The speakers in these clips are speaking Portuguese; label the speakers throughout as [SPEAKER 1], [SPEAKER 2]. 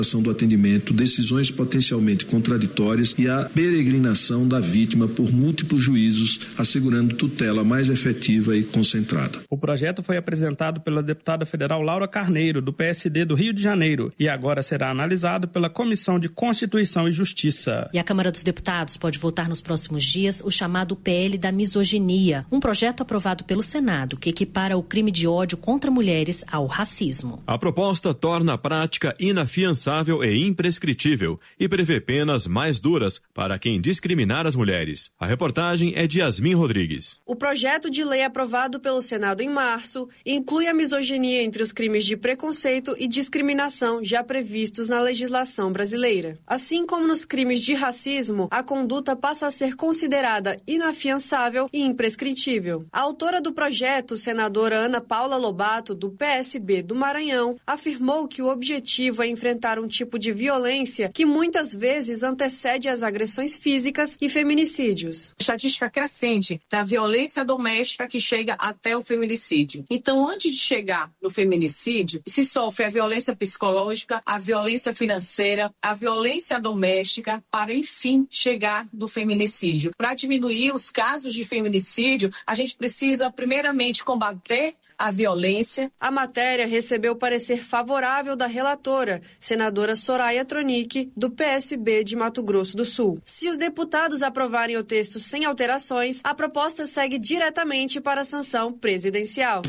[SPEAKER 1] do atendimento, decisões potencialmente contraditórias e a peregrinação da vítima por múltiplos juízos, assegurando tutela mais efetiva e concentrada.
[SPEAKER 2] O projeto foi apresentado pela deputada federal Laura Carneiro, do PSD do Rio de Janeiro, e agora será analisado pela Comissão de Constituição e Justiça.
[SPEAKER 3] E a Câmara dos Deputados pode votar nos próximos dias o chamado PL da misoginia, um projeto aprovado pelo Senado que equipara o crime de ódio contra mulheres ao racismo.
[SPEAKER 4] A proposta torna a prática inafiançável e imprescritível e prevê penas mais duras para quem discriminar as mulheres. A reportagem é de Yasmin Rodrigues.
[SPEAKER 5] O projeto de lei aprovado pelo Senado em março inclui a misoginia entre os crimes de preconceito e discriminação já previstos na legislação brasileira. Assim como nos crimes de racismo, a conduta passa a ser considerada inafiançável e imprescritível. A autora do projeto, senadora Ana Paula Lobato, do PSB do Maranhão, afirmou que o objetivo é enfrentar um tipo de violência que muitas vezes antecede as agressões físicas e feminicídios.
[SPEAKER 6] Estatística crescente da violência doméstica que chega até o feminicídio. Então, antes de chegar no feminicídio, se sofre a violência psicológica, a violência financeira, a violência doméstica, para, enfim, chegar no feminicídio. Para diminuir os casos de feminicídio, a gente precisa, primeiramente, combater a violência.
[SPEAKER 5] A matéria recebeu parecer favorável da relatora, senadora Soraya Tronic, do PSB de Mato Grosso do Sul. Se os deputados aprovarem o texto sem alterações, a proposta segue diretamente para a sanção presidencial.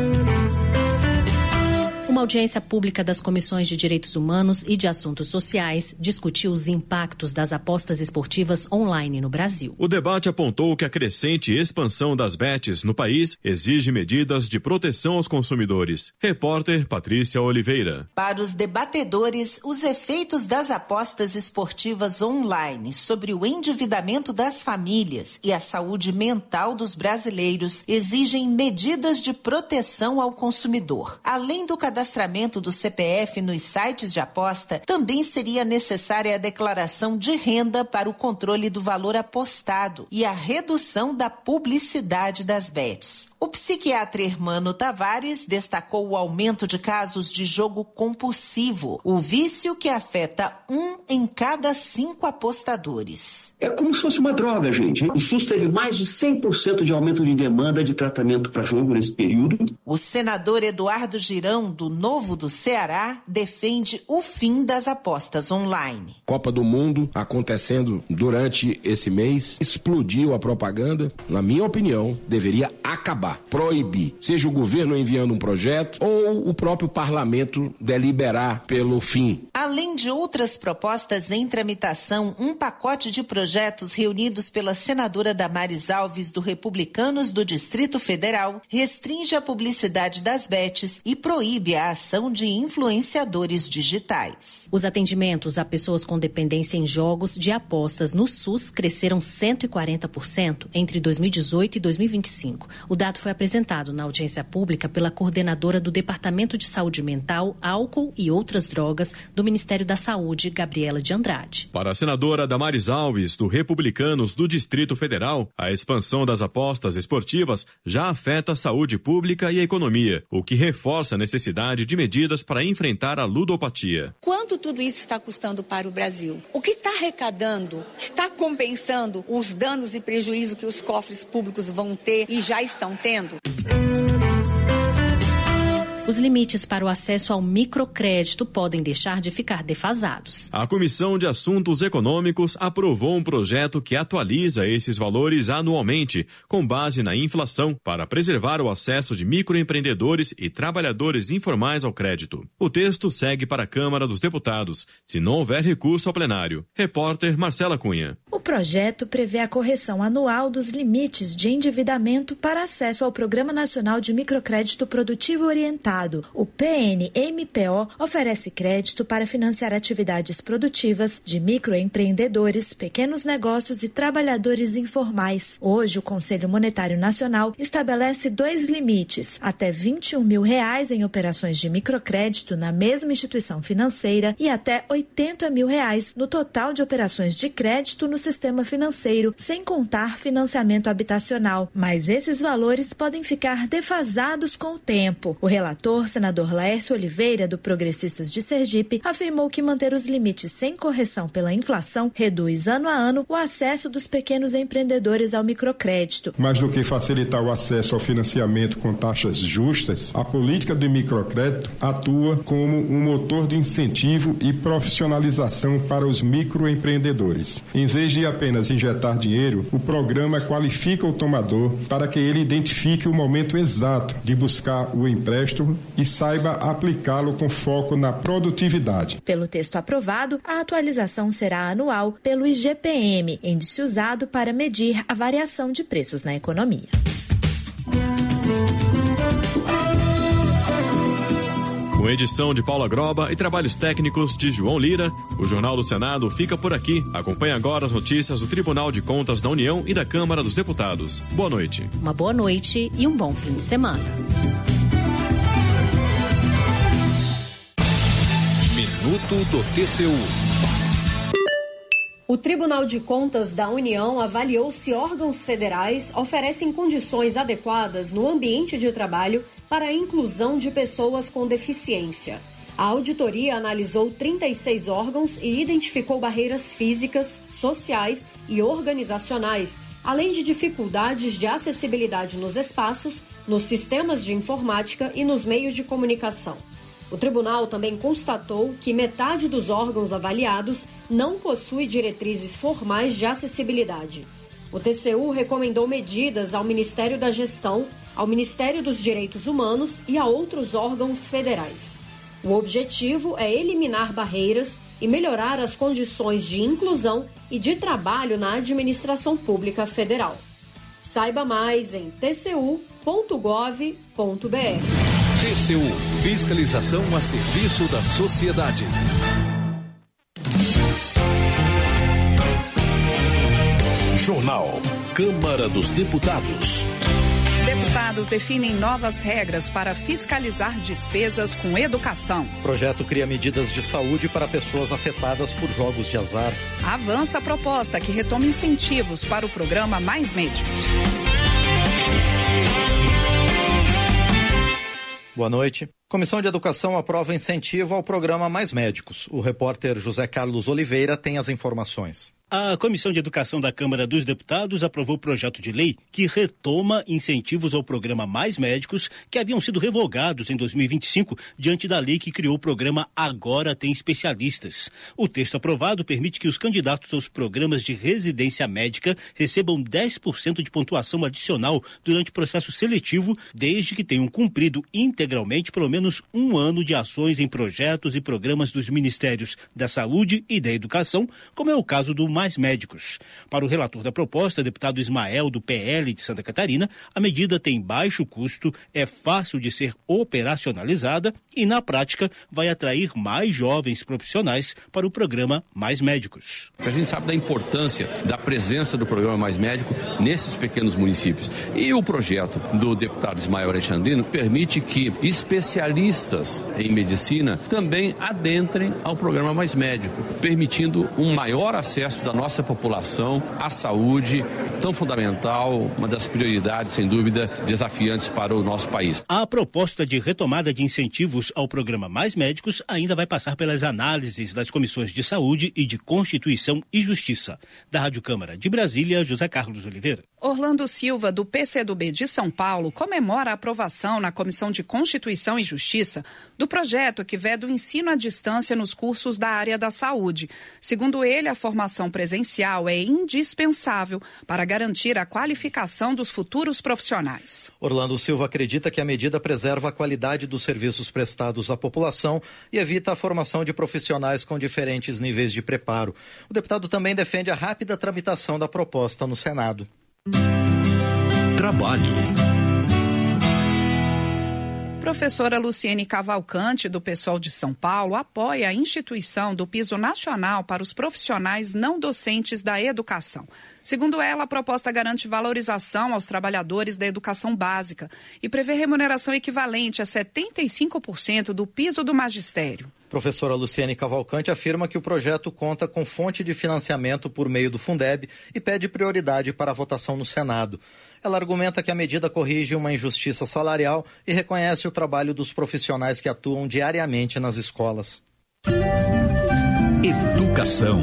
[SPEAKER 3] Uma audiência pública das Comissões de Direitos Humanos e de Assuntos Sociais discutiu os impactos das apostas esportivas online no Brasil.
[SPEAKER 4] O debate apontou que a crescente expansão das bets no país exige medidas de proteção aos consumidores. Repórter Patrícia Oliveira.
[SPEAKER 7] Para os debatedores, os efeitos das apostas esportivas online sobre o endividamento das famílias e a saúde mental dos brasileiros exigem medidas de proteção ao consumidor. Além do cadastramento do CPF nos sites de aposta, também seria necessária a declaração de renda para o controle do valor apostado e a redução da publicidade das bets. O psiquiatra Hermano Tavares destacou o aumento de casos de jogo compulsivo, o vício que afeta 1 em cada 5 apostadores.
[SPEAKER 8] É como se fosse uma droga, gente. O SUS teve mais de 100% de aumento de demanda de tratamento para jogo nesse período.
[SPEAKER 7] O senador Eduardo Girão, do Novo do Ceará, defende o fim das apostas online.
[SPEAKER 9] Copa do Mundo acontecendo durante esse mês, explodiu a propaganda. Na minha opinião, deveria acabar, proibir. Seja o governo enviando um projeto ou o próprio parlamento deliberar pelo fim.
[SPEAKER 7] Além de outras propostas em tramitação, um pacote de projetos reunidos pela senadora Damares Alves, do Republicanos do Distrito Federal, restringe a publicidade das bets e proíbe a ação de influenciadores digitais.
[SPEAKER 3] Os atendimentos a pessoas com dependência em jogos de apostas no SUS cresceram 140% entre 2018 e 2025. O dado foi apresentado na audiência pública pela coordenadora do Departamento de Saúde Mental, Álcool e Outras Drogas do Ministério da Saúde, Gabriela de Andrade.
[SPEAKER 4] Para a senadora Damares Alves, do Republicanos do Distrito Federal, a expansão das apostas esportivas já afeta a saúde pública e a economia, o que reforça a necessidade de medidas para enfrentar a ludopatia.
[SPEAKER 10] Quanto tudo isso está custando para o Brasil? O que está arrecadando está compensando os danos e prejuízos que os cofres públicos vão ter e já estão tendo?
[SPEAKER 3] Os limites para o acesso ao microcrédito podem deixar de ficar defasados.
[SPEAKER 4] A Comissão de Assuntos Econômicos aprovou um projeto que atualiza esses valores anualmente, com base na inflação, para preservar o acesso de microempreendedores e trabalhadores informais ao crédito. O texto segue para a Câmara dos Deputados, se não houver recurso ao plenário. Repórter Marcela Cunha.
[SPEAKER 11] O projeto prevê a correção anual dos limites de endividamento para acesso ao Programa Nacional de Microcrédito Produtivo Orientado. O PNMPO oferece crédito para financiar atividades produtivas de microempreendedores, pequenos negócios e trabalhadores informais. Hoje, o Conselho Monetário Nacional estabelece 2 limites: até R$21 mil em operações de microcrédito na mesma instituição financeira e até R$80 mil no total de operações de crédito no sistema financeiro, sem contar financiamento habitacional. Mas esses valores podem ficar defasados com o tempo. O relator relator, senador Laércio Oliveira, do Progressistas de Sergipe, afirmou que manter os limites sem correção pela inflação reduz ano a ano o acesso dos pequenos empreendedores ao microcrédito.
[SPEAKER 12] Mais do que facilitar o acesso ao financiamento com taxas justas, a política do microcrédito atua como um motor de incentivo e profissionalização para os microempreendedores. Em vez de apenas injetar dinheiro, o programa qualifica o tomador para que ele identifique o momento exato de buscar o empréstimo e saiba aplicá-lo com foco na produtividade.
[SPEAKER 11] Pelo texto aprovado, a atualização será anual pelo IGPM, índice usado para medir a variação de preços na economia.
[SPEAKER 4] Com edição de Paula Groba e trabalhos técnicos de João Lira, o Jornal do Senado fica por aqui. Acompanhe agora as notícias do Tribunal de Contas da União e da Câmara dos Deputados. Boa noite.
[SPEAKER 3] Uma boa noite e um bom fim de semana.
[SPEAKER 13] Minuto do TCU.
[SPEAKER 5] O Tribunal de Contas da União avaliou se órgãos federais oferecem condições adequadas no ambiente de trabalho para a inclusão de pessoas com deficiência. A auditoria analisou 36 órgãos e identificou barreiras físicas, sociais e organizacionais, além de dificuldades de acessibilidade nos espaços, nos sistemas de informática e nos meios de comunicação. O tribunal também constatou que metade dos órgãos avaliados não possui diretrizes formais de acessibilidade. O TCU recomendou medidas ao Ministério da Gestão, ao Ministério dos Direitos Humanos e a outros órgãos federais. O objetivo é eliminar barreiras e melhorar as condições de inclusão e de trabalho na administração pública federal. Saiba mais em tcu.gov.br.
[SPEAKER 13] TCU, fiscalização a serviço da sociedade. Jornal Câmara dos Deputados.
[SPEAKER 14] Deputados definem novas regras para fiscalizar despesas com educação.
[SPEAKER 15] O projeto cria medidas de saúde para pessoas afetadas por jogos de azar.
[SPEAKER 14] Avança a proposta que retoma incentivos para o programa Mais Médicos.
[SPEAKER 15] Boa noite. Comissão de Educação aprova incentivo ao programa Mais Médicos. O repórter José Carlos Oliveira tem as informações.
[SPEAKER 16] A Comissão de Educação da Câmara dos Deputados aprovou o projeto de lei que retoma incentivos ao programa Mais Médicos que haviam sido revogados em 2025 diante da lei que criou o programa Agora Tem Especialistas. O texto aprovado permite que os candidatos aos programas de residência médica recebam 10% de pontuação adicional durante o processo seletivo, desde que tenham cumprido integralmente pelo menos um ano de ações em projetos e programas dos Ministérios da Saúde e da Educação, como é o caso do Mais Médicos. Para o relator da proposta, deputado Ismael, do PL de Santa Catarina, a medida tem baixo custo, é fácil de ser operacionalizada e, na prática, vai atrair mais jovens profissionais para o programa Mais Médicos.
[SPEAKER 17] A gente sabe da importância da presença do programa Mais Médico nesses pequenos municípios. E o projeto do deputado Ismael Alexandrino permite que especialistas em medicina também adentrem ao programa Mais Médico, permitindo um maior acesso da nossa população à saúde, tão fundamental, uma das prioridades, sem dúvida, desafiantes para o nosso país.
[SPEAKER 16] A proposta de retomada de incentivos ao programa Mais Médicos ainda vai passar pelas análises das comissões de Saúde e de Constituição e Justiça. Da Rádio Câmara de Brasília, José Carlos Oliveira.
[SPEAKER 14] Orlando Silva, do PCdoB de São Paulo, comemora a aprovação na Comissão de Constituição e Justiça do projeto que veda o ensino à distância nos cursos da área da saúde. Segundo ele, a formação presencial é indispensável para garantir a qualificação dos futuros profissionais.
[SPEAKER 15] Orlando Silva acredita que a medida preserva a qualidade dos serviços prestados à população e evita a formação de profissionais com diferentes níveis de preparo. O deputado também defende a rápida tramitação da proposta no Senado.
[SPEAKER 13] Trabalho.
[SPEAKER 14] Professora Luciene Cavalcante, do PSOL de São Paulo, apoia a instituição do Piso Nacional para os profissionais não docentes da educação. Segundo ela, a proposta garante valorização aos trabalhadores da educação básica e prevê remuneração equivalente a 75% do piso do magistério.
[SPEAKER 15] Professora Luciane Cavalcante afirma que o projeto conta com fonte de financiamento por meio do Fundeb e pede prioridade para a votação no Senado. Ela argumenta que a medida corrige uma injustiça salarial e reconhece o trabalho dos profissionais que atuam diariamente nas escolas.
[SPEAKER 13] Educação.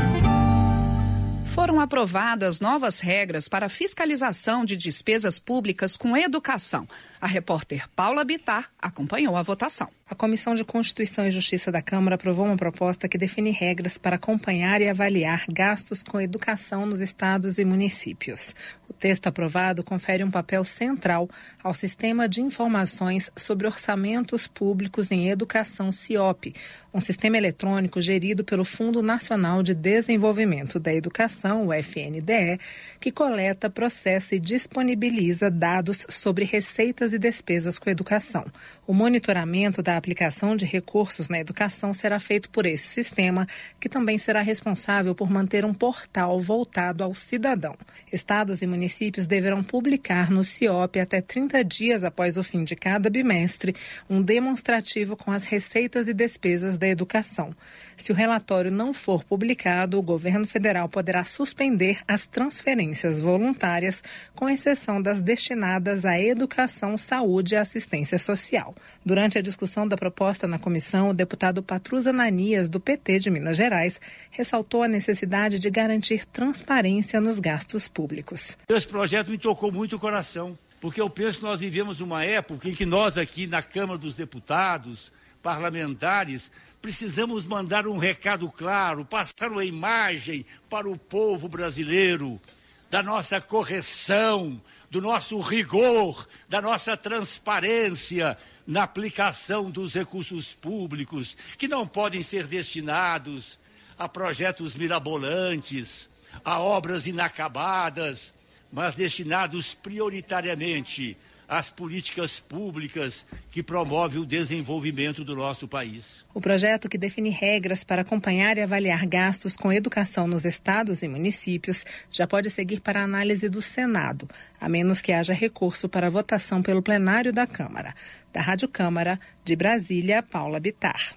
[SPEAKER 14] Foram aprovadas novas regras para a fiscalização de despesas públicas com educação. A repórter Paula Bittar acompanhou a votação.
[SPEAKER 18] A Comissão de Constituição e Justiça da Câmara aprovou uma proposta que define regras para acompanhar e avaliar gastos com educação nos estados e municípios. O texto aprovado confere um papel central ao Sistema de Informações sobre Orçamentos Públicos em Educação, CIOP, um sistema eletrônico gerido pelo Fundo Nacional de Desenvolvimento da Educação, o FNDE, que coleta, processa e disponibiliza dados sobre receitas e despesas com educação. O monitoramento da aplicação de recursos na educação será feito por esse sistema, que também será responsável por manter um portal voltado ao cidadão. Estados e municípios deverão publicar no CIOP até 30 dias após o fim de cada bimestre um demonstrativo com as receitas e despesas da educação. Se o relatório não for publicado, o governo federal poderá suspender as transferências voluntárias, com exceção das destinadas à educação, saúde e assistência social. Durante a discussão da proposta na comissão, o deputado Patrus Ananias, do PT de Minas Gerais, ressaltou a necessidade de garantir transparência nos gastos públicos.
[SPEAKER 19] Esse projeto me tocou muito o coração, porque eu penso que nós vivemos uma época em que nós aqui na Câmara dos Deputados, parlamentares, precisamos mandar um recado claro, passar uma imagem para o povo brasileiro da nossa correção, do nosso rigor, da nossa transparência na aplicação dos recursos públicos, que não podem ser destinados a projetos mirabolantes, a obras inacabadas, mas destinados prioritariamente às políticas públicas que promovem o desenvolvimento do nosso país.
[SPEAKER 18] O projeto, que define regras para acompanhar e avaliar gastos com educação nos estados e municípios, já pode seguir para a análise do Senado, a menos que haja recurso para votação pelo plenário da Câmara. Da Rádio Câmara, de Brasília, Paula Bittar.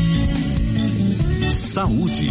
[SPEAKER 13] Saúde.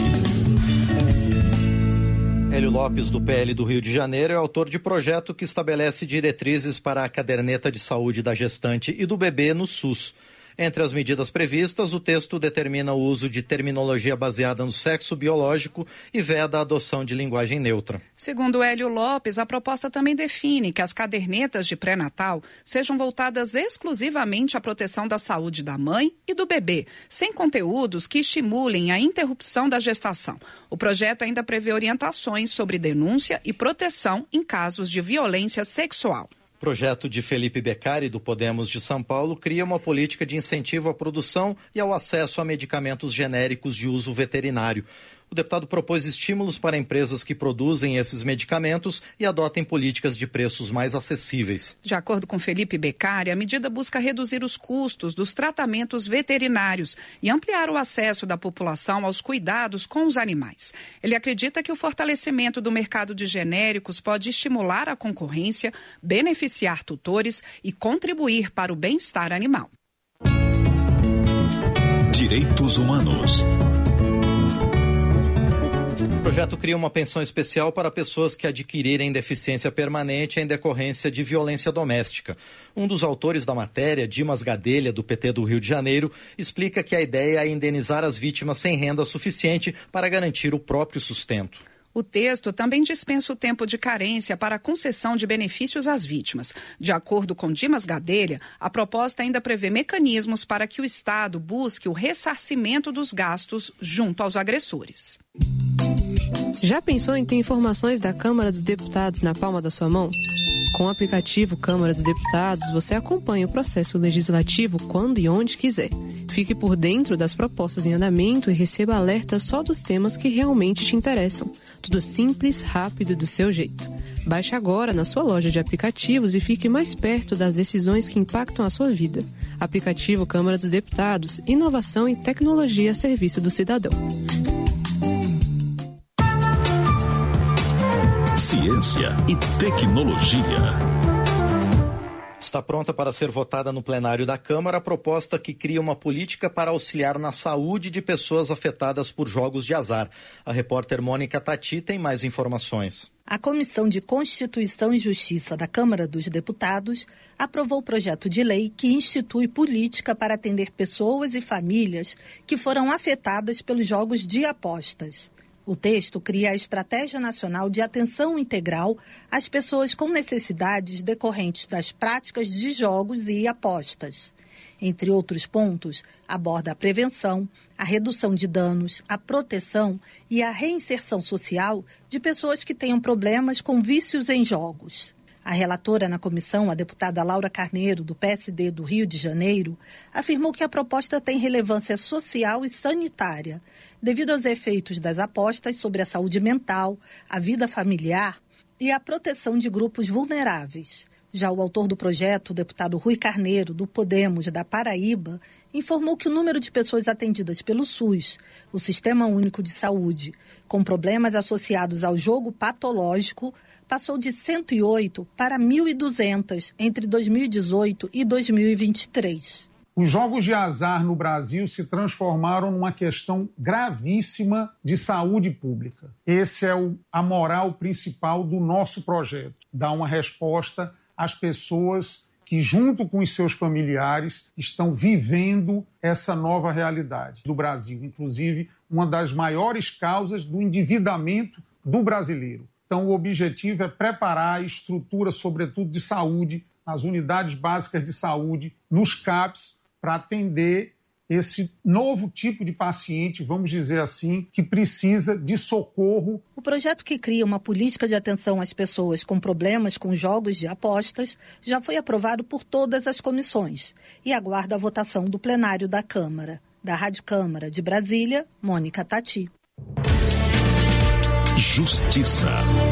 [SPEAKER 15] Hélio Lopes, do PL do Rio de Janeiro, é autor de projeto que estabelece diretrizes para a caderneta de saúde da gestante e do bebê no SUS. Entre as medidas previstas, o texto determina o uso de terminologia baseada no sexo biológico e veda a adoção de linguagem neutra.
[SPEAKER 14] Segundo Hélio Lopes, a proposta também define que as cadernetas de pré-natal sejam voltadas exclusivamente à proteção da saúde da mãe e do bebê, sem conteúdos que estimulem a interrupção da gestação. O projeto ainda prevê orientações sobre denúncia e proteção em casos de violência sexual.
[SPEAKER 15] O projeto de Felipe Beccari, do Podemos de São Paulo, cria uma política de incentivo à produção e ao acesso a medicamentos genéricos de uso veterinário. O deputado propôs estímulos para empresas que produzem esses medicamentos e adotem políticas de preços mais acessíveis.
[SPEAKER 14] De acordo com Felipe Beccari, a medida busca reduzir os custos dos tratamentos veterinários e ampliar o acesso da população aos cuidados com os animais. Ele acredita que o fortalecimento do mercado de genéricos pode estimular a concorrência, beneficiar tutores e contribuir para o bem-estar animal.
[SPEAKER 13] Direitos humanos.
[SPEAKER 15] O projeto cria uma pensão especial para pessoas que adquirirem deficiência permanente em decorrência de violência doméstica. Um dos autores da matéria, Dimas Gadelha, do PT do Rio de Janeiro, explica que a ideia é indenizar as vítimas sem renda suficiente para garantir o próprio sustento.
[SPEAKER 14] O texto também dispensa o tempo de carência para a concessão de benefícios às vítimas. De acordo com Dimas Gadelha, a proposta ainda prevê mecanismos para que o Estado busque o ressarcimento dos gastos junto aos agressores.
[SPEAKER 20] Já pensou em ter informações da Câmara dos Deputados na palma da sua mão? Com o aplicativo Câmara dos Deputados, você acompanha o processo legislativo quando e onde quiser. Fique por dentro das propostas em andamento e receba alertas só dos temas que realmente te interessam. Tudo simples, rápido e do seu jeito. Baixe agora na sua loja de aplicativos e fique mais perto das decisões que impactam a sua vida. Aplicativo Câmara dos Deputados, inovação e tecnologia a serviço do cidadão.
[SPEAKER 13] Ciência e tecnologia.
[SPEAKER 15] Está pronta para ser votada no plenário da Câmara a proposta que cria uma política para auxiliar na saúde de pessoas afetadas por jogos de azar. A repórter Mônica Tati tem mais informações.
[SPEAKER 21] A Comissão de Constituição e Justiça da Câmara dos Deputados aprovou o projeto de lei que institui política para atender pessoas e famílias que foram afetadas pelos jogos de apostas. O texto cria a Estratégia Nacional de Atenção Integral às pessoas com necessidades decorrentes das práticas de jogos e apostas. Entre outros pontos, aborda a prevenção, a redução de danos, a proteção e a reinserção social de pessoas que tenham problemas com vícios em jogos. A relatora na comissão, a deputada Laura Carneiro, do PSD do Rio de Janeiro, afirmou que a proposta tem relevância social e sanitária, devido aos efeitos das apostas sobre a saúde mental, a vida familiar e a proteção de grupos vulneráveis. Já o autor do projeto, o deputado Rui Carneiro, do Podemos da Paraíba, informou que o número de pessoas atendidas pelo SUS, o Sistema Único de Saúde, com problemas associados ao jogo patológico, passou de 108 para 1.200 entre 2018 e 2023.
[SPEAKER 22] Os jogos de azar no Brasil se transformaram numa questão gravíssima de saúde pública. Esse é a moral principal do nosso projeto, dar uma resposta às pessoas que, junto com os seus familiares, estão vivendo essa nova realidade do Brasil, inclusive uma das maiores causas do endividamento do brasileiro. Então, o objetivo é preparar a estrutura, sobretudo de saúde, nas unidades básicas de saúde, nos CAPs, para atender esse novo tipo de paciente, vamos dizer assim, que precisa de socorro.
[SPEAKER 21] O projeto que cria uma política de atenção às pessoas com problemas com jogos de apostas já foi aprovado por todas as comissões e aguarda a votação do plenário da Câmara. Da Rádio Câmara de Brasília, Mônica Tati.
[SPEAKER 13] Justiça.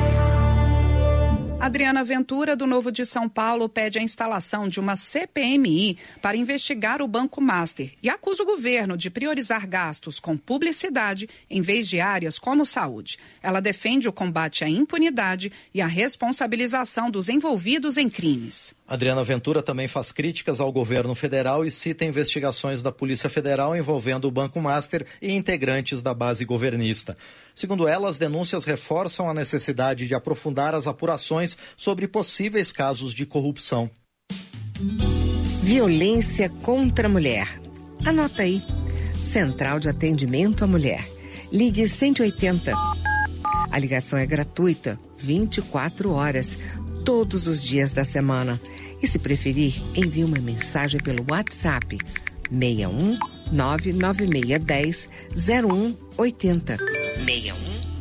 [SPEAKER 14] Adriana Ventura, do Novo de São Paulo, pede a instalação de uma CPMI para investigar o Banco Master e acusa o governo de priorizar gastos com publicidade em vez de áreas como saúde. Ela defende o combate à impunidade e a responsabilização dos envolvidos em crimes.
[SPEAKER 15] Adriana Ventura também faz críticas ao governo federal e cita investigações da Polícia Federal envolvendo o Banco Master e integrantes da base governista. Segundo ela, as denúncias reforçam a necessidade de aprofundar as apurações sobre possíveis casos de corrupção.
[SPEAKER 23] Violência contra a mulher. Anota aí. Central de Atendimento à Mulher. Ligue 180. A ligação é gratuita, 24 horas, todos os dias da semana. E se preferir, envie uma mensagem pelo WhatsApp 61 99610 0180. 61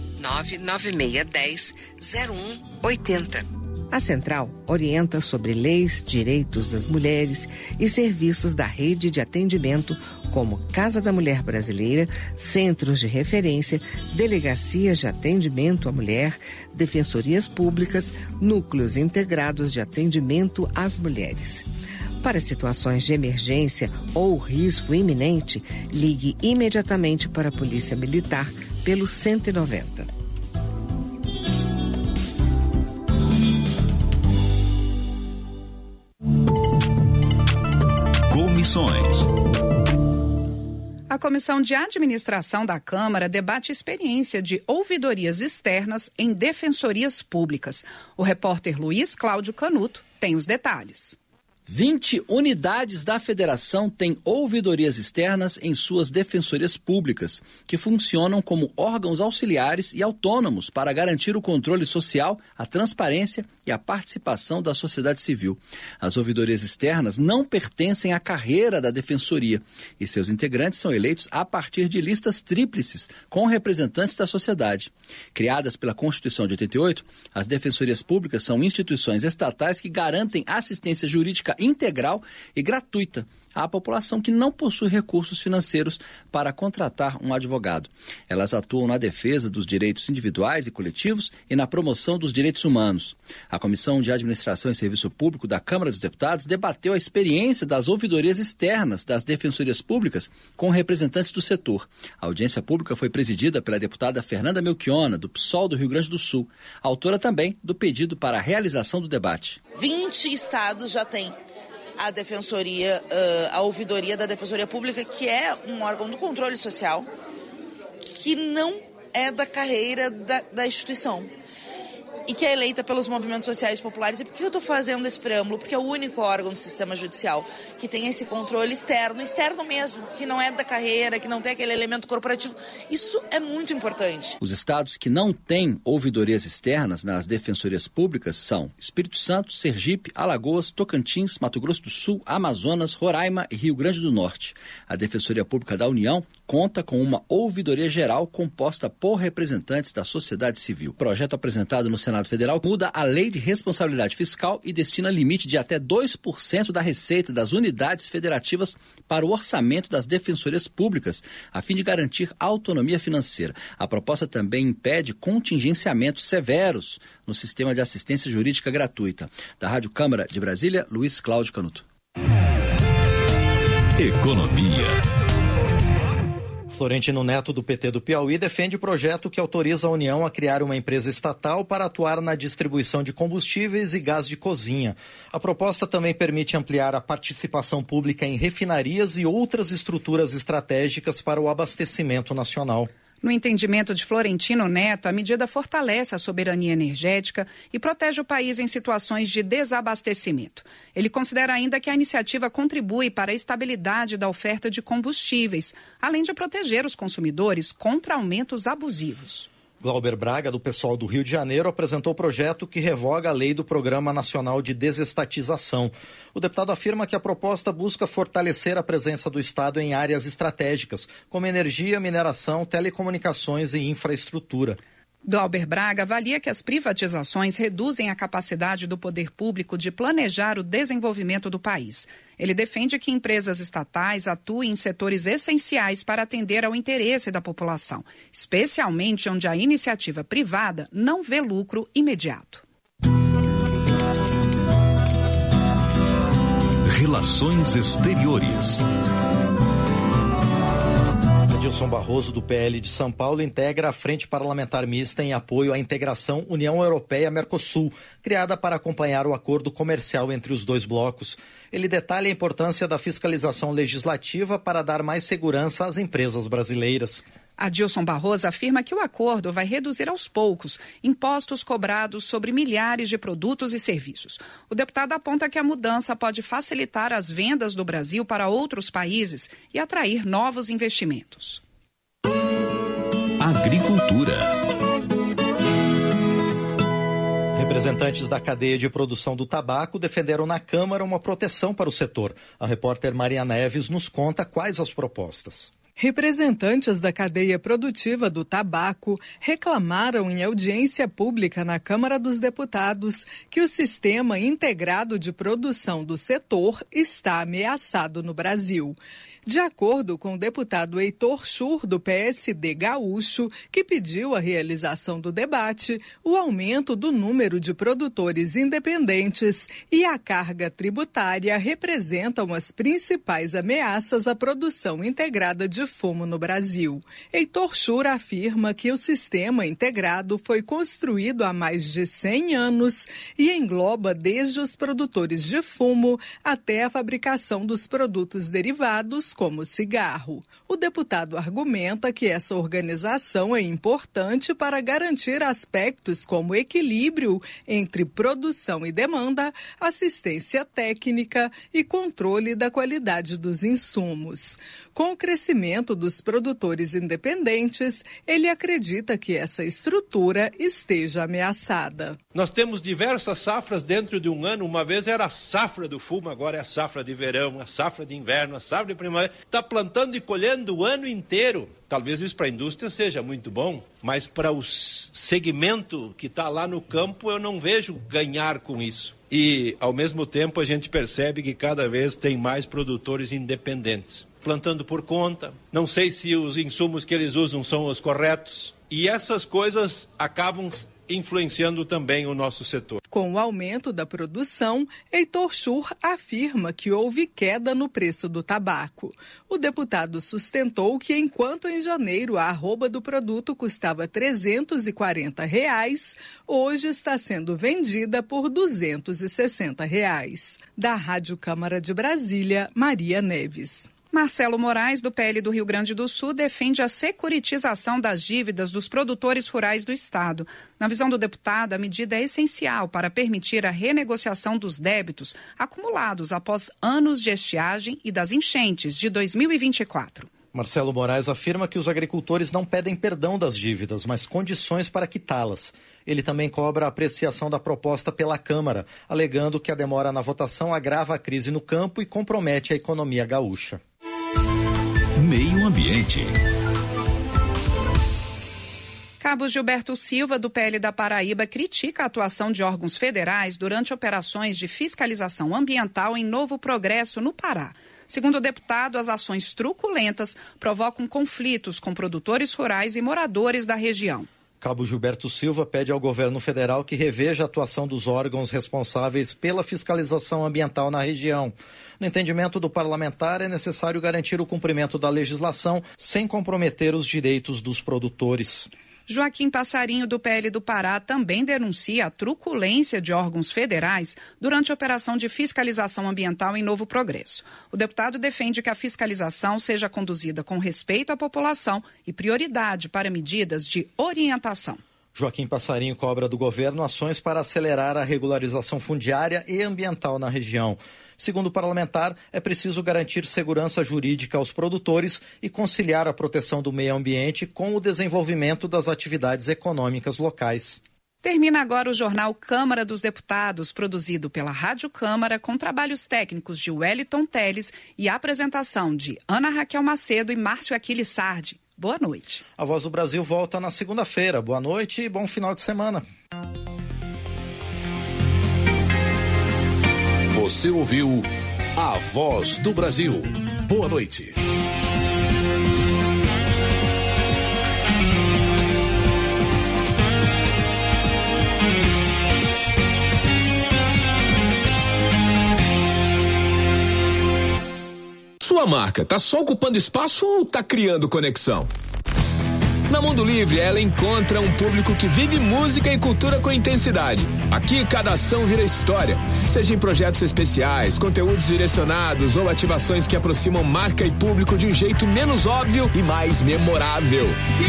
[SPEAKER 23] 99610 0180. A Central orienta sobre leis, direitos das mulheres e serviços da rede de atendimento como Casa da Mulher Brasileira, Centros de Referência, Delegacias de Atendimento à Mulher, Defensorias Públicas, Núcleos Integrados de Atendimento às Mulheres. Para situações de emergência ou risco iminente, ligue imediatamente para a Polícia Militar pelo 190.
[SPEAKER 13] Comissões.
[SPEAKER 14] A Comissão de Administração da Câmara debate a experiência de ouvidorias externas em defensorias públicas. O repórter Luiz Cláudio Canuto tem os detalhes.
[SPEAKER 24] 20 unidades da federação têm ouvidorias externas em suas defensorias públicas, que funcionam como órgãos auxiliares e autônomos para garantir o controle social, a transparência e a participação da sociedade civil. As ouvidorias externas não pertencem à carreira da defensoria e seus integrantes são eleitos a partir de listas tríplices com representantes da sociedade. Criadas pela Constituição de 88, as defensorias públicas são instituições estatais que garantem assistência jurídica integral e gratuita à população que não possui recursos financeiros para contratar um advogado. Elas atuam na defesa dos direitos individuais e coletivos e na promoção dos direitos humanos. A Comissão de Administração e Serviço Público da Câmara dos Deputados debateu a experiência das ouvidorias externas das defensorias públicas com representantes do setor. A audiência pública foi presidida pela deputada Fernanda Melchiona, do PSOL do Rio Grande do Sul, autora também do pedido para a realização do debate.
[SPEAKER 1] 20 estados já têm a defensoria, a ouvidoria da Defensoria Pública, que é um órgão do controle social, que não é da carreira da instituição e que é eleita pelos movimentos sociais populares. E por que eu estou fazendo esse preâmbulo? Porque é o único órgão do sistema judicial que tem esse controle externo mesmo, que não é da carreira, que não tem aquele elemento corporativo. Isso é muito importante.
[SPEAKER 24] Os estados que não têm ouvidorias externas nas defensorias públicas são Espírito Santo, Sergipe, Alagoas, Tocantins, Mato Grosso do Sul, Amazonas, Roraima e Rio Grande do Norte. A Defensoria Pública da União conta com uma ouvidoria geral composta por representantes da sociedade civil. O projeto apresentado no Senado Federal muda a Lei de Responsabilidade Fiscal e destina limite de até 2% da receita das unidades federativas para o orçamento das defensorias públicas, a fim de garantir autonomia financeira. A proposta também impede contingenciamentos severos no sistema de assistência jurídica gratuita. Da Rádio Câmara de Brasília, Luiz Cláudio Canuto.
[SPEAKER 13] Economia.
[SPEAKER 15] Florentino Neto, do PT do Piauí, defende o projeto que autoriza a União a criar uma empresa estatal para atuar na distribuição de combustíveis e gás de cozinha. A proposta também permite ampliar a participação pública em refinarias e outras estruturas estratégicas para o abastecimento nacional.
[SPEAKER 14] No entendimento de Florentino Neto, a medida fortalece a soberania energética e protege o país em situações de desabastecimento. Ele considera ainda que a iniciativa contribui para a estabilidade da oferta de combustíveis, além de proteger os consumidores contra aumentos abusivos.
[SPEAKER 15] Glauber Braga, do PSOL do Rio de Janeiro, apresentou o projeto que revoga a lei do Programa Nacional de Desestatização. O deputado afirma que a proposta busca fortalecer a presença do Estado em áreas estratégicas, como energia, mineração, telecomunicações e infraestrutura.
[SPEAKER 14] Glauber Braga avalia que as privatizações reduzem a capacidade do poder público de planejar o desenvolvimento do país. Ele defende que empresas estatais atuem em setores essenciais para atender ao interesse da população, especialmente onde a iniciativa privada não vê lucro imediato.
[SPEAKER 13] Relações Exteriores.
[SPEAKER 15] Adilson Barroso, do PL de São Paulo, integra a Frente Parlamentar Mista em apoio à integração União Europeia-Mercosul, criada para acompanhar o acordo comercial entre os dois blocos. Ele detalha a importância da fiscalização legislativa para dar mais segurança às empresas brasileiras.
[SPEAKER 14] Adilson Barroso afirma que o acordo vai reduzir aos poucos impostos cobrados sobre milhares de produtos e serviços. O deputado aponta que a mudança pode facilitar as vendas do Brasil para outros países e atrair novos investimentos.
[SPEAKER 13] Agricultura.
[SPEAKER 15] Representantes da cadeia de produção do tabaco defenderam na Câmara uma proteção para o setor. A repórter Maria Neves nos conta quais as propostas.
[SPEAKER 2] Representantes da cadeia produtiva do tabaco reclamaram em audiência pública na Câmara dos Deputados que o sistema integrado de produção do setor está ameaçado no Brasil. De acordo com o deputado Heitor Schur, do PSD gaúcho, que pediu a realização do debate, o aumento do número de produtores independentes e a carga tributária representam as principais ameaças à produção integrada de fumo no Brasil. Heitor Schur afirma que o sistema integrado foi construído há mais de 100 anos e engloba desde os produtores de fumo até a fabricação dos produtos derivados, como cigarro. O deputado argumenta que essa organização é importante para garantir aspectos como equilíbrio entre produção e demanda, assistência técnica e controle da qualidade dos insumos. Com o crescimento dos produtores independentes, ele acredita que essa estrutura esteja ameaçada.
[SPEAKER 6] Nós temos diversas safras dentro de um ano. Uma vez era a safra do fumo, agora é a safra de verão, a safra de inverno, a safra de primavera. Está plantando e colhendo o ano inteiro. Talvez isso para a indústria seja muito bom, mas para o segmento que está lá no campo eu não vejo ganhar com isso. E, ao mesmo tempo, a gente percebe que cada vez tem mais produtores independentes. plantando por conta, não sei se os insumos que eles usam são os corretos, e essas coisas acabam influenciando também o nosso setor.
[SPEAKER 2] Com o aumento da produção, Heitor Schur afirma que houve queda no preço do tabaco. O deputado sustentou que, enquanto em janeiro a arroba do produto custava R$ 340, hoje está sendo vendida por R$ 260. Da Rádio Câmara de Brasília, Maria Neves.
[SPEAKER 14] Marcelo Moraes, do PL do Rio Grande do Sul, defende a securitização das dívidas dos produtores rurais do estado. Na visão do deputado, a medida é essencial para permitir a renegociação dos débitos acumulados após anos de estiagem e das enchentes de 2024.
[SPEAKER 15] Marcelo Moraes afirma que os agricultores não pedem perdão das dívidas, mas condições para quitá-las. Ele também cobra a apreciação da proposta pela Câmara, alegando que a demora na votação agrava a crise no campo e compromete a economia gaúcha.
[SPEAKER 13] Meio Ambiente.
[SPEAKER 14] Cabo Gilberto Silva, do PL da Paraíba, critica a atuação de órgãos federais durante operações de fiscalização ambiental em Novo Progresso, no Pará. Segundo o deputado, as ações truculentas provocam conflitos com produtores rurais e moradores da região.
[SPEAKER 15] Cabo Gilberto Silva pede ao governo federal que reveja a atuação dos órgãos responsáveis pela fiscalização ambiental na região. No entendimento do parlamentar, é necessário garantir o cumprimento da legislação sem comprometer os direitos dos produtores.
[SPEAKER 14] Joaquim Passarinho, do PL do Pará, também denuncia a truculência de órgãos federais durante a operação de fiscalização ambiental em Novo Progresso. O deputado defende que a fiscalização seja conduzida com respeito à população e prioridade para medidas de orientação.
[SPEAKER 15] Joaquim Passarinho cobra do governo ações para acelerar a regularização fundiária e ambiental na região. Segundo o parlamentar, é preciso garantir segurança jurídica aos produtores e conciliar a proteção do meio ambiente com o desenvolvimento das atividades econômicas locais.
[SPEAKER 14] Termina agora o jornal Câmara dos Deputados, produzido pela Rádio Câmara, com trabalhos técnicos de Wellington Teles e apresentação de Ana Raquel Macedo e Márcio Aquiles Sardi. Boa noite.
[SPEAKER 15] A Voz do Brasil volta na segunda-feira. Boa noite e bom final de semana.
[SPEAKER 13] Você ouviu A Voz do Brasil. Boa noite.
[SPEAKER 7] Sua marca tá só ocupando espaço ou tá criando conexão? Na Mundo Livre, ela encontra um público que vive música e cultura com intensidade. Aqui, cada ação vira história. Seja em projetos especiais, conteúdos direcionados ou ativações que aproximam marca e público de um jeito menos óbvio e mais memorável.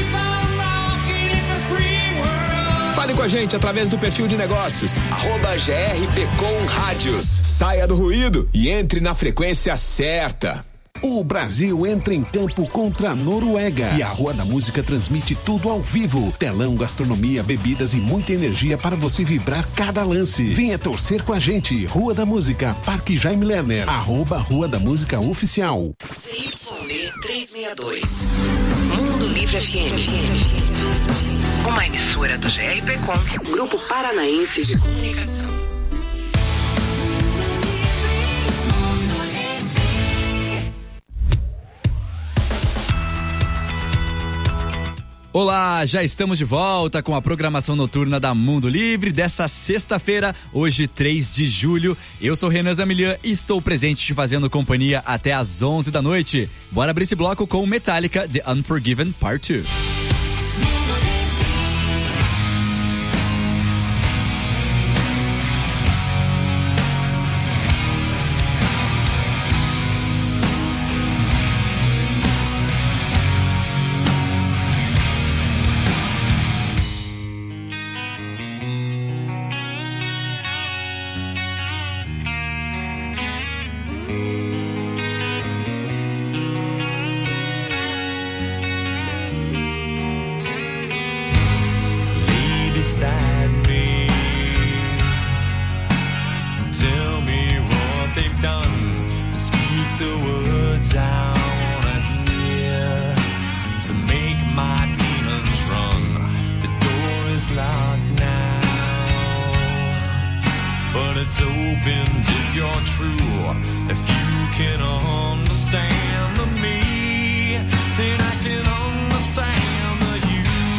[SPEAKER 7] Fale com a gente através do perfil de negócios, @GRPcomRádios. Saia do ruído e entre na frequência certa.
[SPEAKER 8] O Brasil entra em campo contra a Noruega e a Rua da Música transmite tudo ao vivo. Telão, gastronomia, bebidas e muita energia para você vibrar cada lance. Venha torcer com a gente. Rua da Música, Parque Jaime Lerner, @Rua da Música Oficial.
[SPEAKER 9] CYD 362, Mundo Livre FM. Uma emissora do GRPcom, Grupo Paranaense de Comunicação.
[SPEAKER 10] Olá, já estamos de volta com a programação noturna da Mundo Livre dessa sexta-feira, hoje 3 de julho. Eu sou Renan Zamilian e estou presente te fazendo companhia até às 11 da noite. Bora abrir esse bloco com Metallica, The Unforgiven Part 2.
[SPEAKER 25] But
[SPEAKER 3] but it's open if you're true. If you can understand the me, then I can understand the you.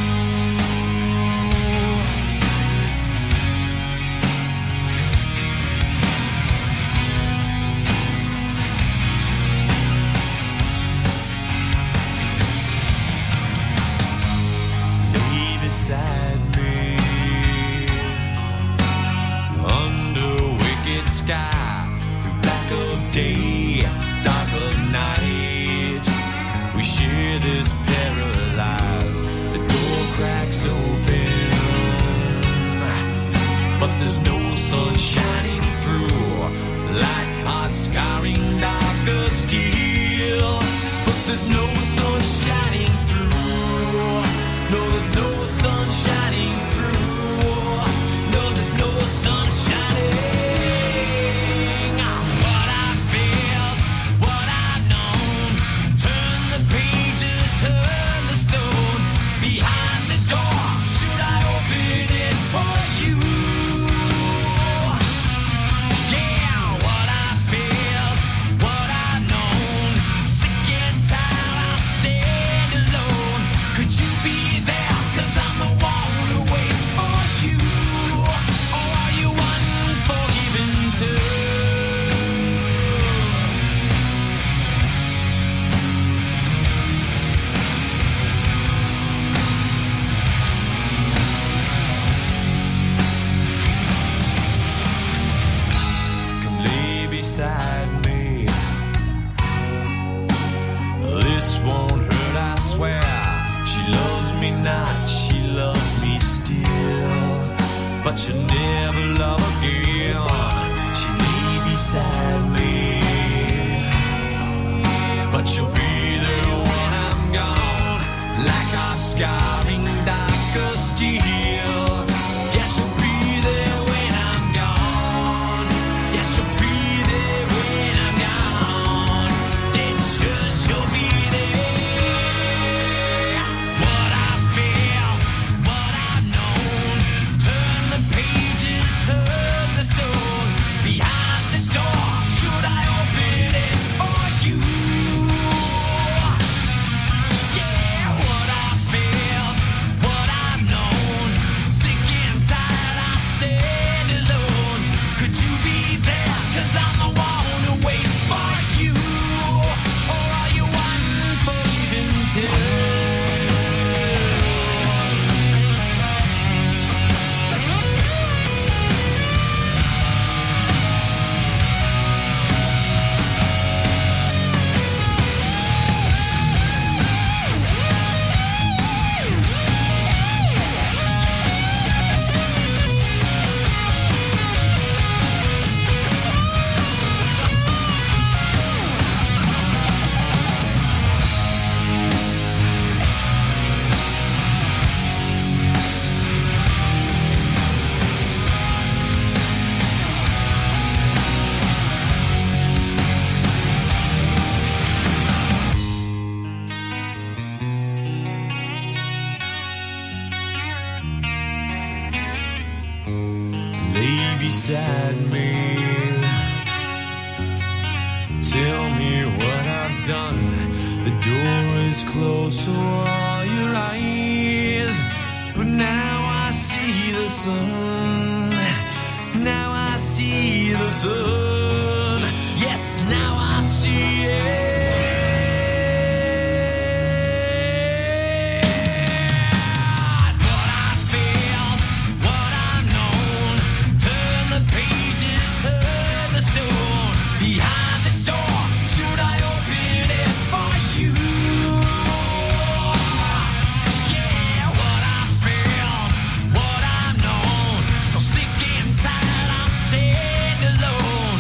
[SPEAKER 3] Lay beside me under wicked sky, through black of day, dark of night. We share this paralyzed. The door cracks open, but there's no sun shining through, like hot scarring darker steel. But there's no sun shining through. No, there's no sun shining through. No, there's no sun shining. What I felt, what I've known. Turn the pages, turn the stone. Behind the door, should I open it for you? Yeah, what I felt, what I've known. Sick and tired, I'll stand alone. Could you be there? 'Cause I'm the one who waits for you. Or are you unforgiven too? Come lay beside me. This won't hurt, I swear. She loves me not, she loves me still. But she'll never love again. She lay beside me, but she'll be there when I'm gone, like hot scarring darker steel. Yeah, she'll be there when I'm gone. Yeah, she'll be there when I'm gone. Then she'll be there. What I feel, what I've known. Turn the pages, turn the stone. Behind the door, should I open it for you? Yeah, what I feel, what I've known. Sick and tired, I'll stand alone. Could you be there? 'Cause I'm the one who waits for you. Or are you unforgiven too? Lay beside me. Tell me what I've done. The door is closed, so are your eyes. But now I see the sun. Now I see the sun. Yes, now I see it. What I felt, what I've known. Turn the pages, turn the stone. Behind the door, should I open it for you? Yeah, what I felt, what I've known. So sick and tired, I'll stand alone.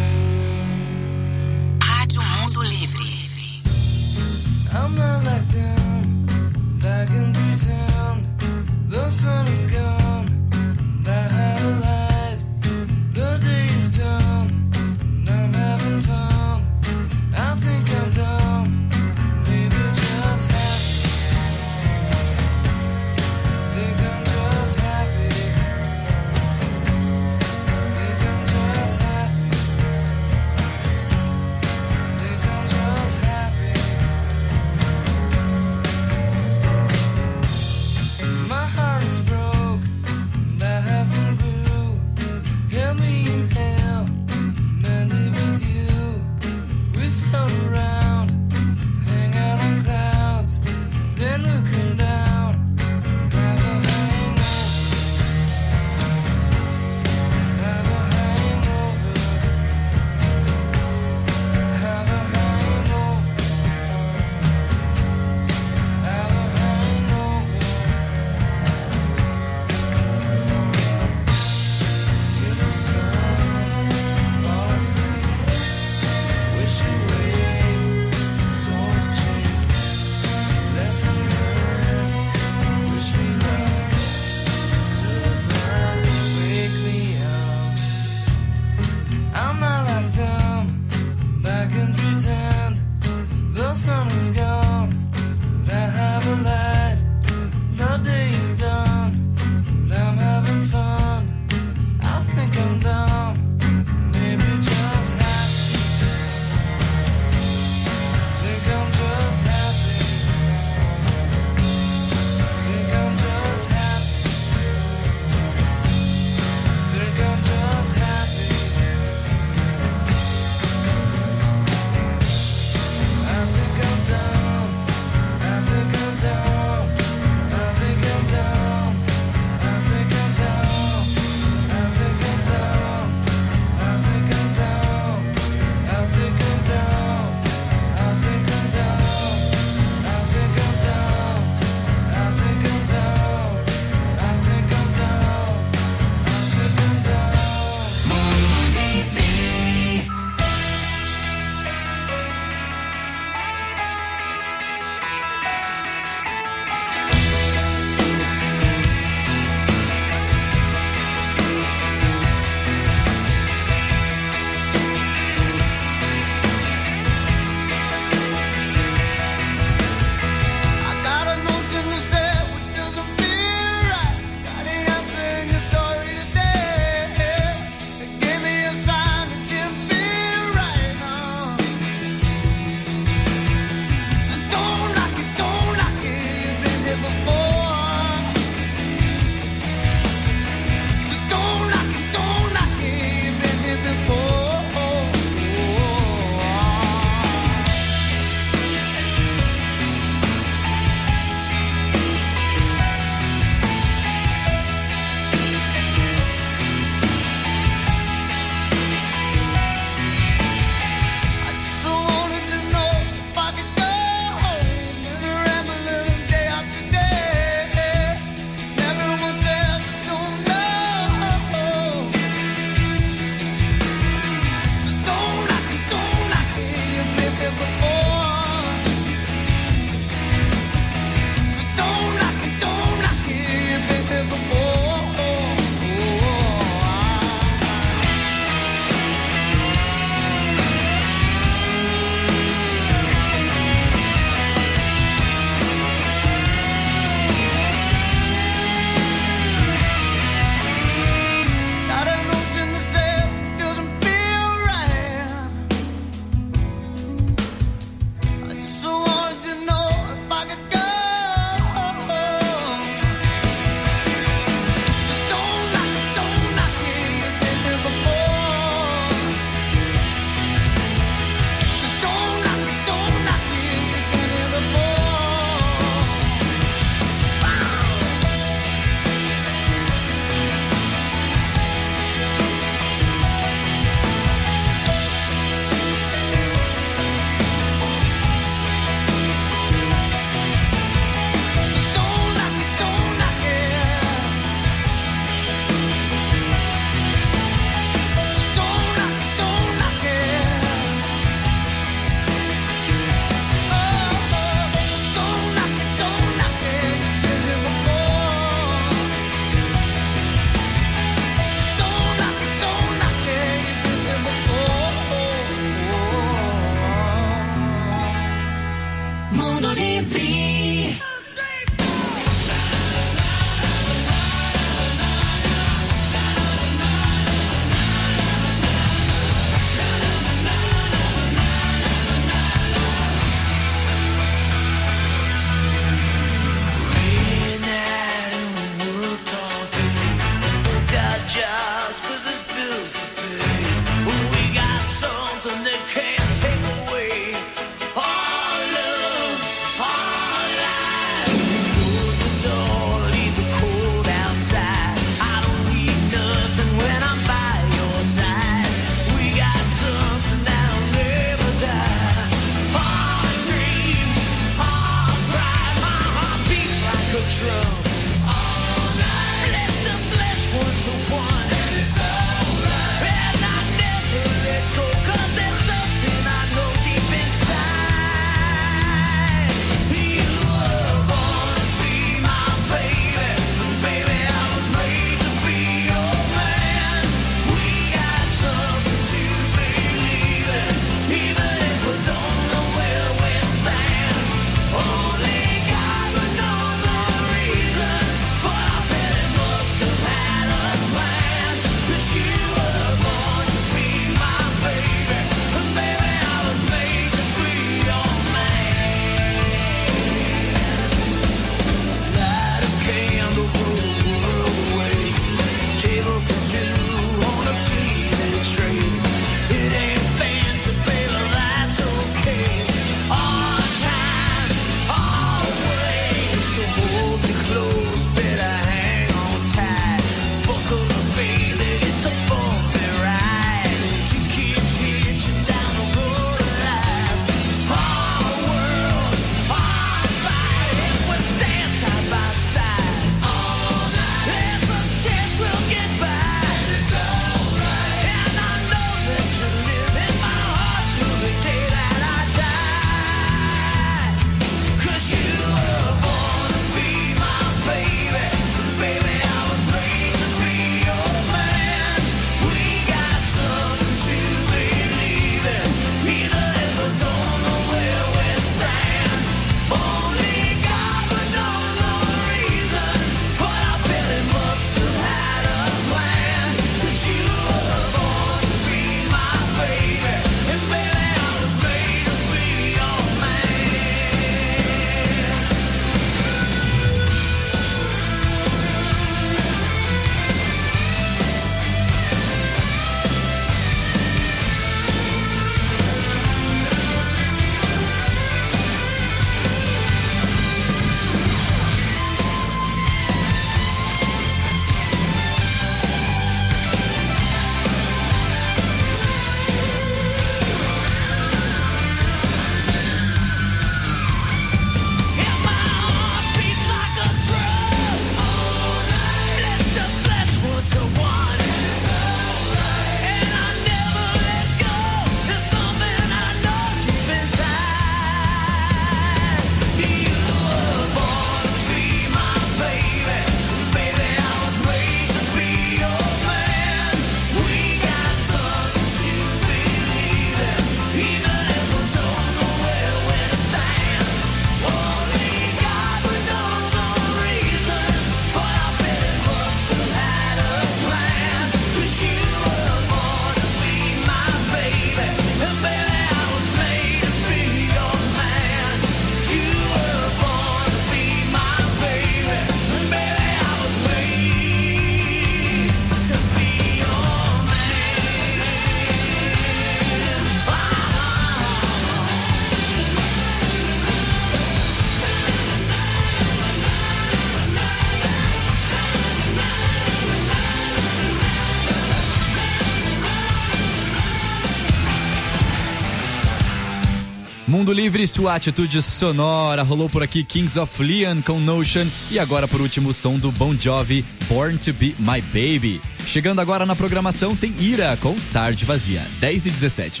[SPEAKER 10] Mundo Livre, sua atitude sonora. Rolou por aqui Kings of Leon com Notion. E agora, por último, o som do Bon Jovi, Born to Be My Baby. Chegando agora na programação, tem Ira com Tarde Vazia, 10h17.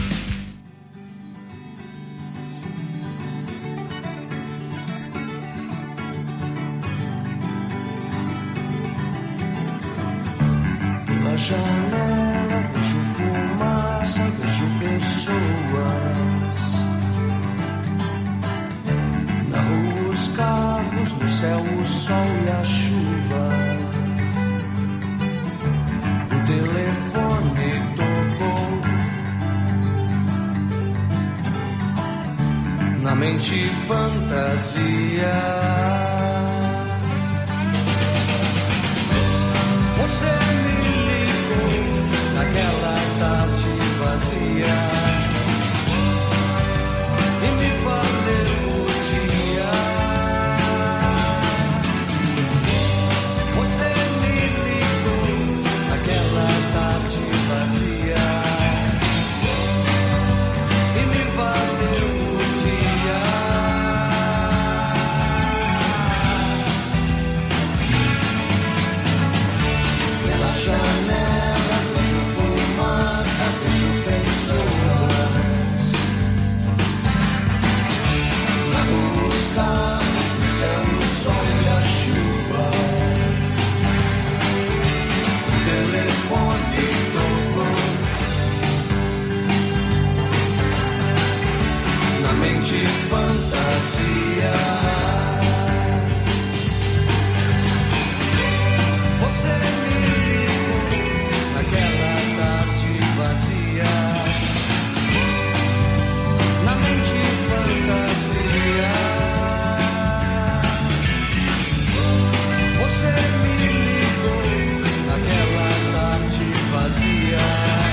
[SPEAKER 3] Pela janela vejo fumaça, vejo pessoas. Na rua os carros, no céu o sol e a chuva. O telefone tocou. Na mente fantasia. Você me ligou naquela tarde vazia e me valeu o dia. Você me ligou naquela tarde vazia e me valeu o dia. Pela janela vejo fumaça, vejo pessoas. Na rua os carros, no céu o sol e a chuva. O telefone tocou. Na mente fantasia. Você me ligou naquela tarde vazia. Na mente fantasia. Você me ligou naquela tarde vazia.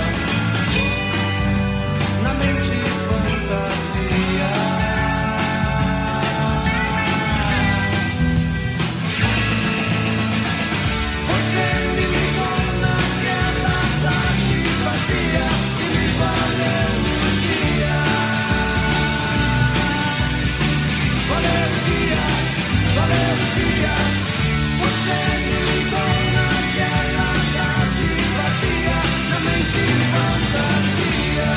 [SPEAKER 3] Na mente fantasia. Você me ligou naquela tarde vazia e me valeu o dia. Valeu o dia, valeu o dia. Você me ligou naquela tarde vazia, na mente fantasia.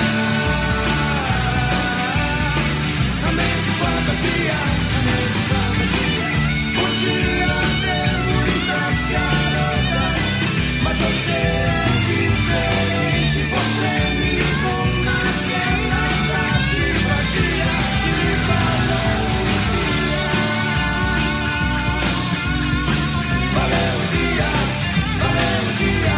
[SPEAKER 3] Na mente fantasia, na mente fantasia. Podia ter muitas garotas, mas você é diferente. Você me ligou naquela tarde vazia e me valeu o dia. Valeu o dia, valeu o dia.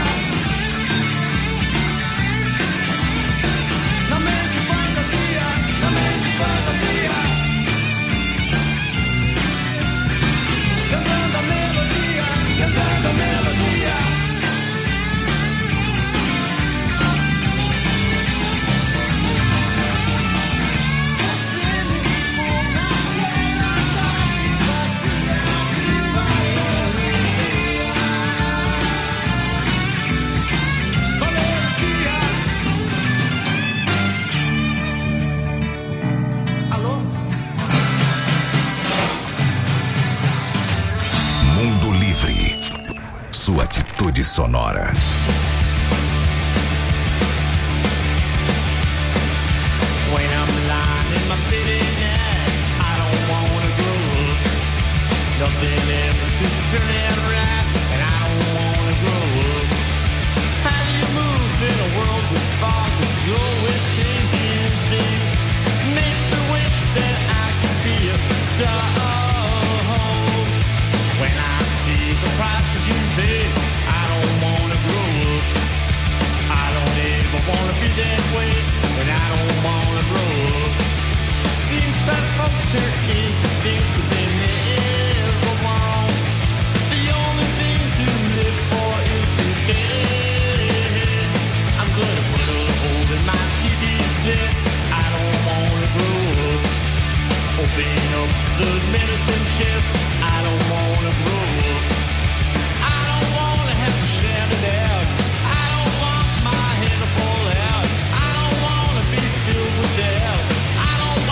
[SPEAKER 3] Na mente fantasia, na mente fantasia. Cantando a melodia, cantando a melodia. Você me ligou naquela tarde vazia e me valeu o dia. Valeu o dia. Alô?
[SPEAKER 8] Mundo Livre. Sua atitude sonora.
[SPEAKER 3] When I'm lying in my bed at night, I don't wanna grow up. Nothing ever seems to turn out right, and I don't wanna grow up. How do you move in a world with fog that's always changing things? Makes me wish that I could be a star. When I see the price that you pay, I don't wanna grow up. I don't ever wanna be that way, and I don't wanna grow up. Seems that folks are into things that they never want. The only thing to live for is today. I'm gonna put a hole in my TV set. I don't wanna grow up. Open up the medicine chest. I don't wanna grow up. I don't wanna have to shout it out. I don't want my head to fall out. I don't wanna be filled with doubt. I don't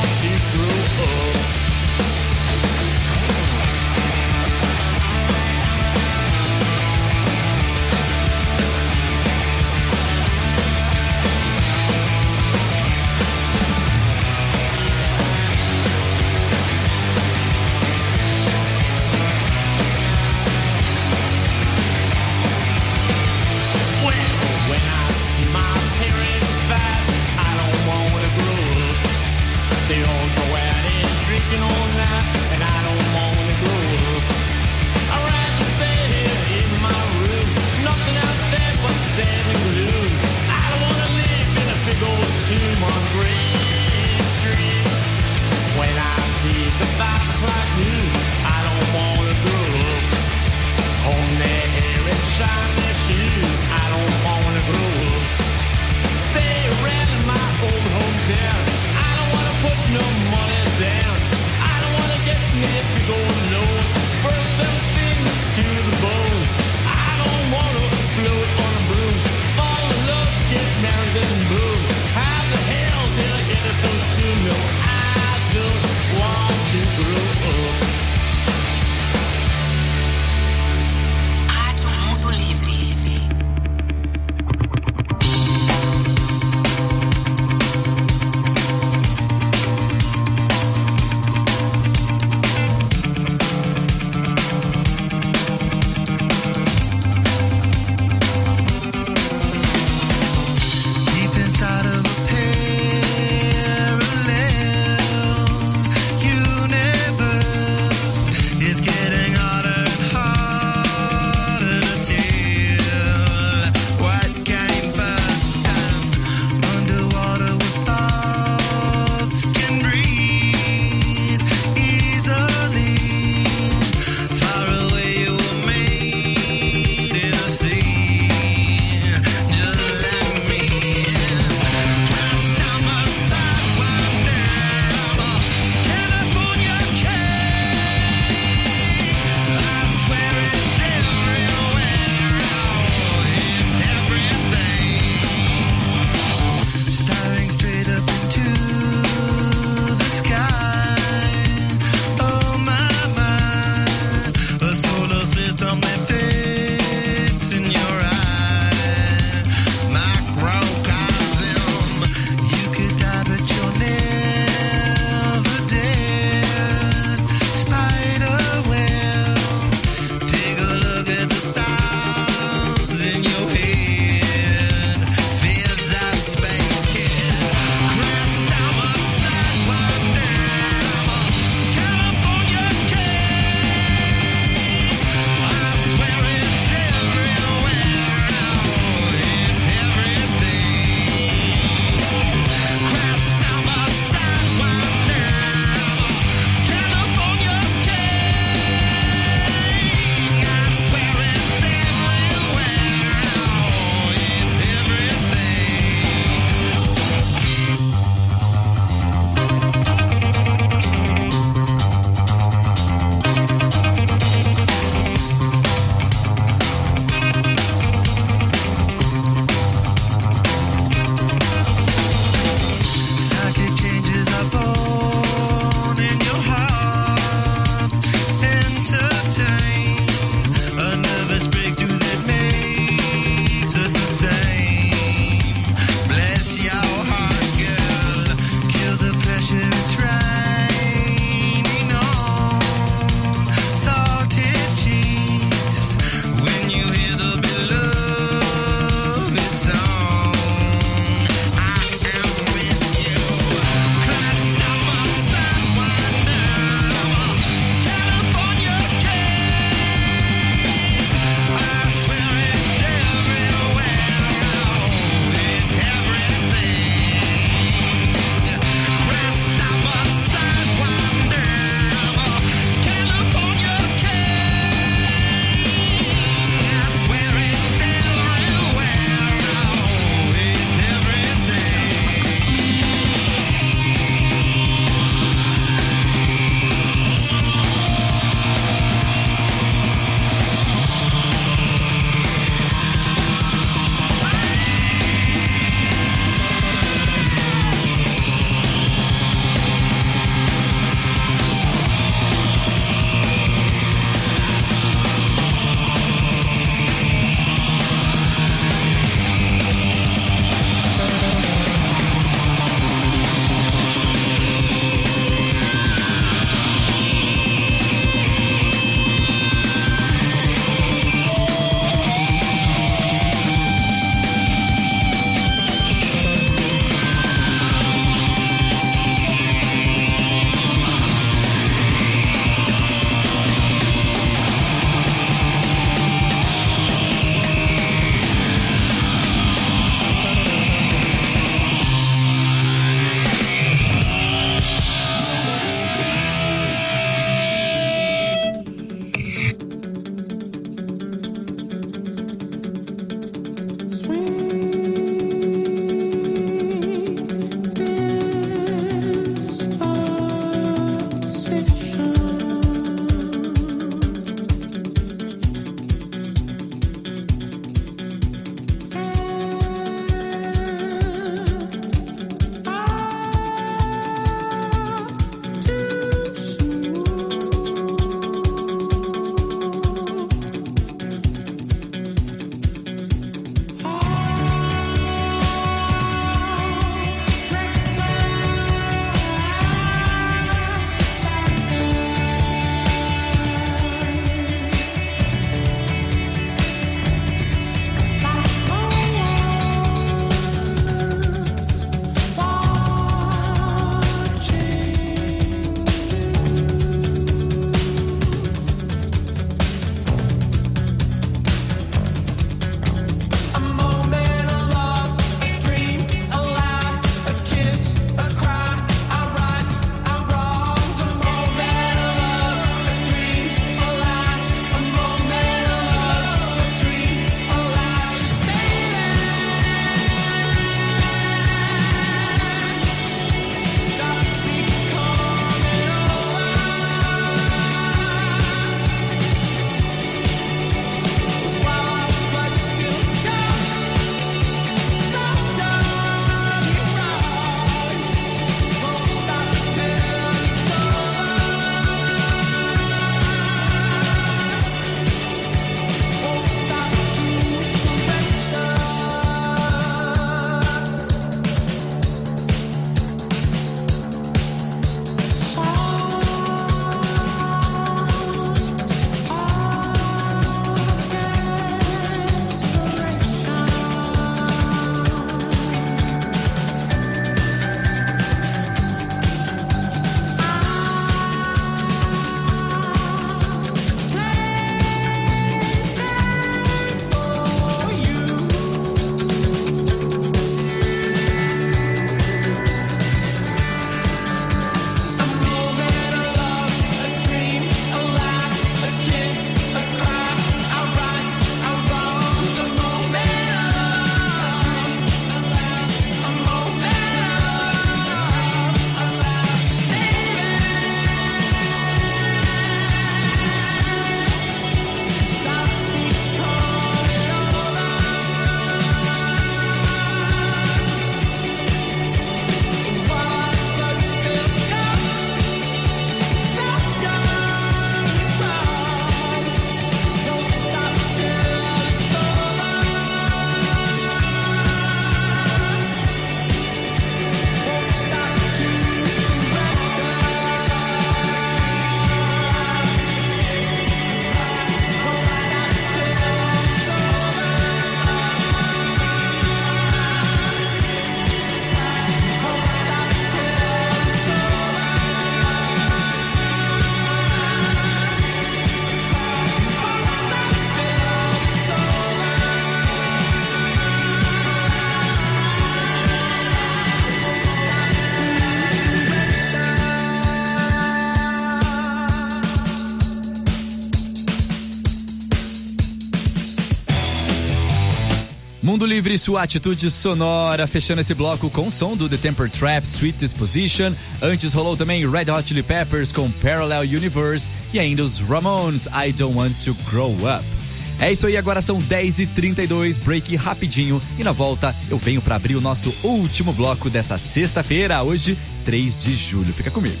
[SPEAKER 10] Mundo Livre, sua atitude sonora, fechando esse bloco com o som do The Temper Trap, Sweet Disposition. Antes rolou também Red Hot Chili Peppers com Parallel Universe e ainda os Ramones, I Don't Want to Grow Up. É isso aí, agora são 10h32, break rapidinho e na volta eu venho para abrir o nosso último bloco dessa sexta-feira, hoje 3 de julho. Fica comigo.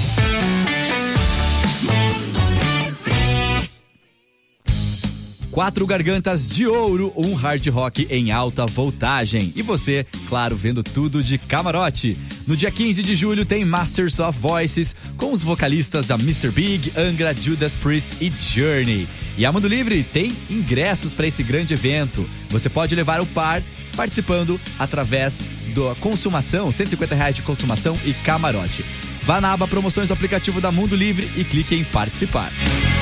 [SPEAKER 10] Quatro Gargantas de Ouro, um hard rock em alta voltagem. E você, claro, vendo tudo de camarote. No dia 15 de julho tem Masters of Voices, com os vocalistas da Mr. Big, Angra, Judas Priest e Journey. E a Mundo Livre tem ingressos para esse grande evento. Você pode levar o par participando através da consumação, R$150 de consumação e camarote. Vá na aba promoções do aplicativo da Mundo Livre e clique em participar.